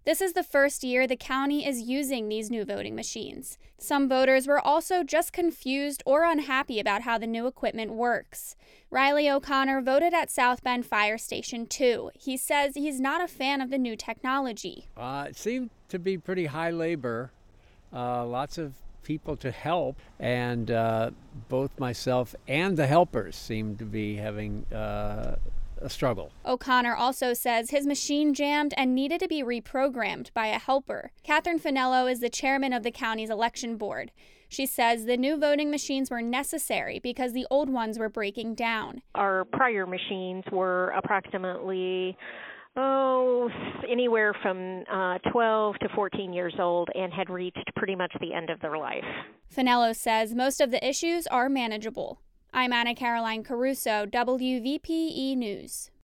This is the first year the county is using these new voting machines. Some voters were also just confused or unhappy about how the new equipment works. Riley O'Connor voted at South Bend Fire Station 2. He says he's not a fan of the new technology. It seemed to be pretty high labor, lots of people to help, and both myself and the helpers seemed to be having a struggle. O'Connor also says his machine jammed and needed to be reprogrammed by a helper. Catherine Finello is the chairman of the county's election board. She says the new voting machines were necessary because the old ones were breaking down. Our prior machines were approximately anywhere from 12 to 14 years old and had reached pretty much the end of their life. Finello says most of the issues are manageable. I'm Anna Caroline Caruso, WVPE News.